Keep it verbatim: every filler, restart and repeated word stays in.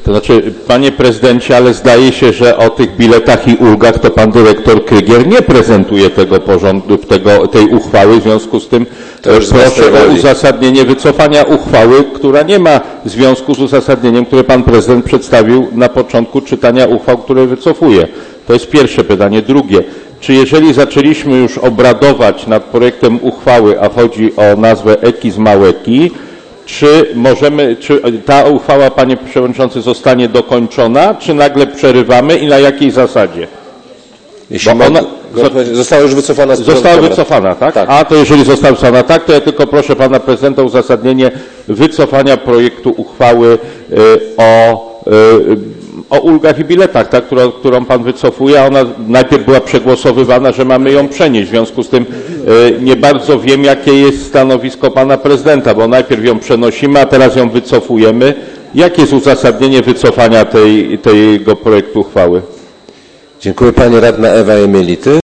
To znaczy, panie prezydencie, ale zdaje się, że o tych biletach i ulgach to pan dyrektor Krygier nie prezentuje tego porządku, tego, tej uchwały, w związku z tym proszę o uzasadnienie wycofania uchwały, która nie ma związku z uzasadnieniem, które pan prezydent przedstawił na początku czytania uchwał, które wycofuje. To jest pierwsze pytanie. Drugie, czy jeżeli zaczęliśmy już obradować nad projektem uchwały, a chodzi o nazwę Eki z Małeki, czy możemy, czy ta uchwała, panie przewodniczący, zostanie dokończona, czy nagle przerywamy i na jakiej zasadzie? Jeśli ona została już wycofana. Została wycofana, tak? tak? A to jeżeli została wycofana, tak, to ja tylko proszę pana prezydenta o uzasadnienie wycofania projektu uchwały y, o, y, o ulgach i biletach, tak, którą, którą pan wycofuje, a ona najpierw była przegłosowywana, że mamy ją przenieść. W związku z tym y, nie bardzo wiem, jakie jest stanowisko pana prezydenta, bo najpierw ją przenosimy, a teraz ją wycofujemy. Jakie jest uzasadnienie wycofania tej, tego projektu uchwały? Dziękuję. Pani radna Ewa Emility.